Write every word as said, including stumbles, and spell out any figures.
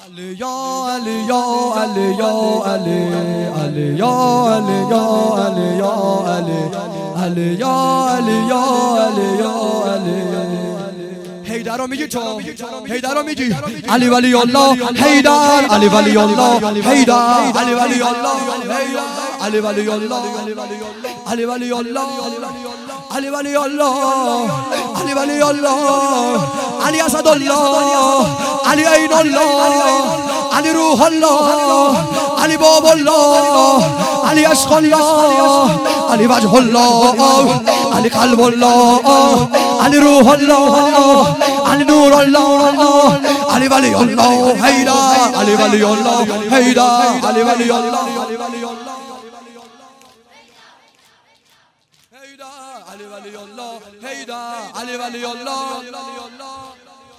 Ali ya Ali ya Ali ya Ali Ali ya Ali ya Ali ya Ali Ali ya Ali ya Ali ya Ali هیدر میگی تو هیدر میگی علی ولی الله هیدر علی ولی الله هیدر علی ولی الله علی ولی الله علی ولی الله علی ولی الله علی ولی الله علی اسد الله علی عین الله علی روح الله علی باب الله علی عشق الله علی وجه الله علی قلب الله علی روح الله علی نور الله علی ولی الله هیدر علی ولی الله هیدر علی ولی الله علی ولی الله هیدر علی ولی الله هیدر علی ولی الله